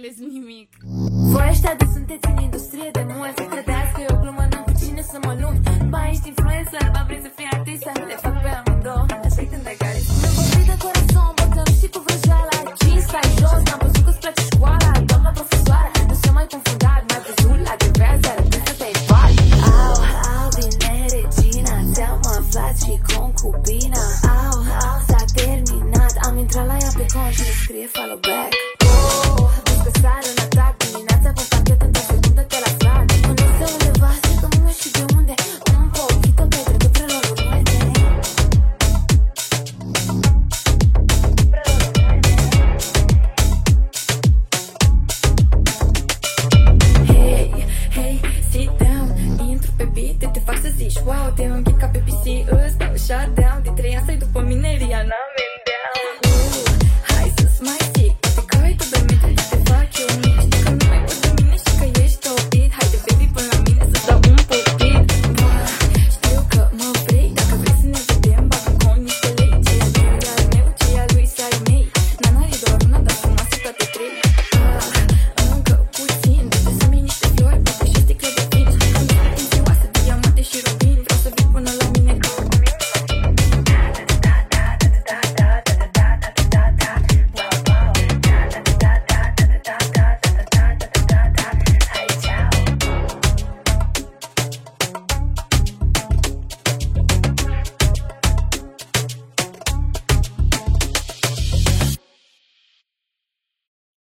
înțeles nimic. Voi ăștia de sunteți în industrie de mult, credeți că eu glumă, n-am cu cine să mă lupt. Ba ești influencer, ba vrei să fii artistă, le fac pe amândouă, așa-i când ai care. Mi-am vorbit de corazon, bătăm și cu vrăjeala. 5 stai jos, n-am văzut că-ți place școala. Doamna profesoară, nu se mai confundat, mai văzut la diverse, arătând să te-ai bani. Au, bine regina, ți-am aflat și concubina. Au, s-a terminat, am intrat la ea pe cont și scrie follow back. Vezi că sar în atac, dimineața pe parchet, într-o secundă te las rar. Nu se undeva, se că nu știu de unde. Un pochito pe trecut prelor urmete. Hey, sit down. Intru pe beat, te fac să zici wow. Te înghit ca pe PC, îți dau shutdown. De 3 ani stai după mine, Rihanna.